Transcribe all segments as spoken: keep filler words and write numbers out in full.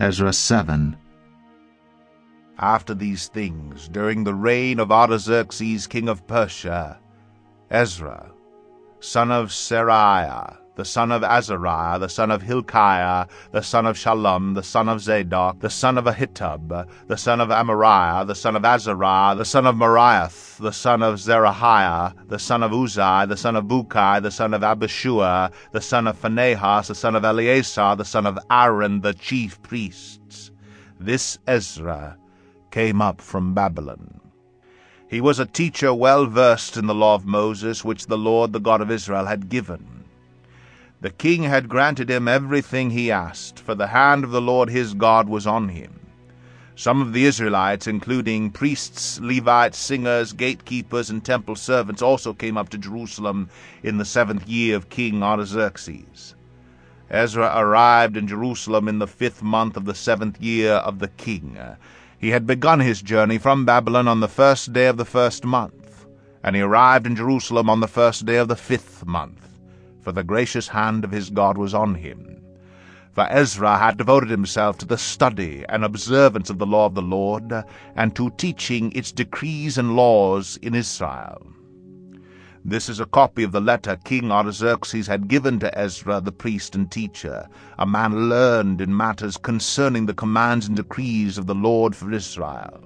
Ezra seven. After these things, during the reign of Artaxerxes king of Persia, Ezra, son of Seraiah, the son of Azariah, the son of Hilkiah, the son of Shallum, the son of Zadok, the son of Ahitub, the son of Amariah, the son of Azariah, the son of Moriath, the son of Zerahiah, the son of Uzai, the son of Bukai, the son of Abishua, the son of Phinehas, the son of Eleazar, the son of Aaron, the chief priests. This Ezra came up from Babylon. He was a teacher well versed in the law of Moses, which the Lord, the God of Israel, had given. The king had granted him everything he asked, for the hand of the Lord his God was on him. Some of the Israelites, including priests, Levites, singers, gatekeepers, and temple servants, also came up to Jerusalem in the seventh year of King Artaxerxes. Ezra arrived in Jerusalem in the fifth month of the seventh year of the king. He had begun his journey from Babylon on the first day of the first month, and he arrived in Jerusalem on the first day of the fifth month, for the gracious hand of his God was on him. For Ezra had devoted himself to the study and observance of the law of the Lord, and to teaching its decrees and laws in Israel. This is a copy of the letter King Artaxerxes had given to Ezra the priest and teacher, a man learned in matters concerning the commands and decrees of the Lord for Israel.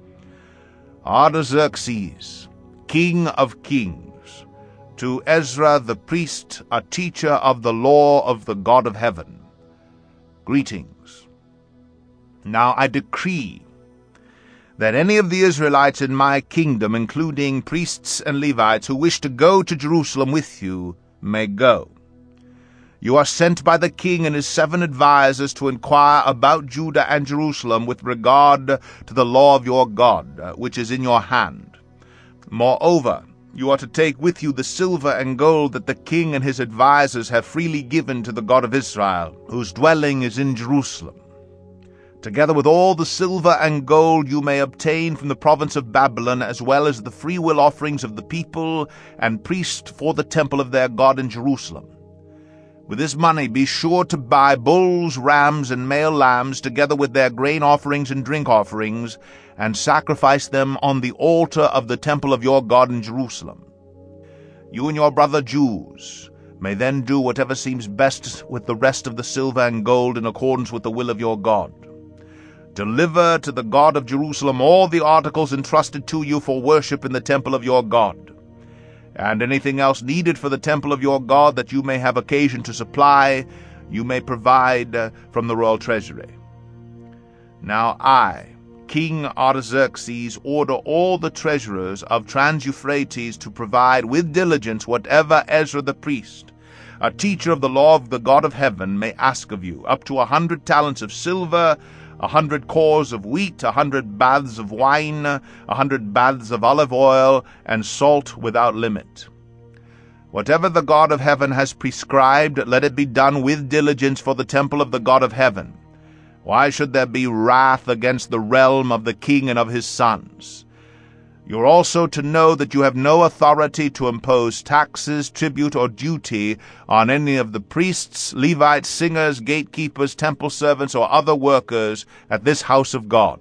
Artaxerxes, King of kings, to Ezra the priest, a teacher of the law of the God of heaven. Greetings. Now I decree that any of the Israelites in my kingdom, including priests and Levites, who wish to go to Jerusalem with you, may go. You are sent by the king and his seven advisers to inquire about Judah and Jerusalem with regard to the law of your God, which is in your hand. Moreover, you are to take with you the silver and gold that the king and his advisers have freely given to the God of Israel, whose dwelling is in Jerusalem. Together with all the silver and gold you may obtain from the province of Babylon, as well as the freewill offerings of the people and priests for the temple of their God in Jerusalem. With this money be sure to buy bulls, rams, and male lambs, together with their grain offerings and drink offerings, and sacrifice them on the altar of the temple of your God in Jerusalem. You and your brother Jews may then do whatever seems best with the rest of the silver and gold in accordance with the will of your God. Deliver to the God of Jerusalem all the articles entrusted to you for worship in the temple of your God, and anything else needed for the temple of your God that you may have occasion to supply, you may provide uh, from the royal treasury. Now I, King Artaxerxes, order all the treasurers of Trans-Euphrates to provide with diligence whatever Ezra the priest, a teacher of the law of the God of heaven, may ask of you, up to a hundred talents of silver, a hundred cores of wheat, a hundred baths of wine, a hundred baths of olive oil, and salt without limit. Whatever the God of heaven has prescribed, let it be done with diligence for the temple of the God of heaven. Why should there be wrath against the realm of the king and of his sons? You are also to know that you have no authority to impose taxes, tribute, or duty on any of the priests, Levites, singers, gatekeepers, temple servants, or other workers at this house of God.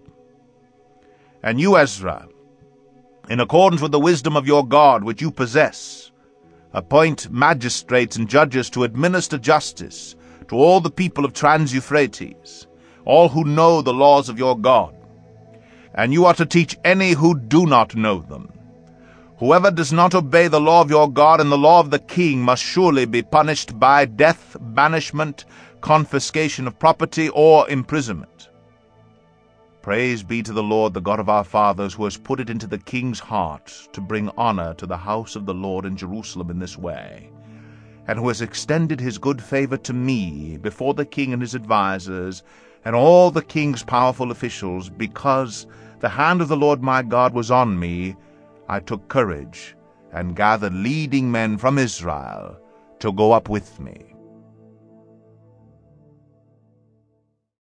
And you, Ezra, in accordance with the wisdom of your God which you possess, appoint magistrates and judges to administer justice to all the people of Trans-Euphrates, all who know the laws of your God. And you are to teach any who do not know them. Whoever does not obey the law of your God and the law of the king must surely be punished by death, banishment, confiscation of property, or imprisonment. Praise be to the Lord, the God of our fathers, who has put it into the king's heart to bring honor to the house of the Lord in Jerusalem in this way, and who has extended his good favor to me before the king and his advisers and all the king's powerful officials. Because the hand of the Lord my God was on me, I took courage and gathered leading men from Israel to go up with me.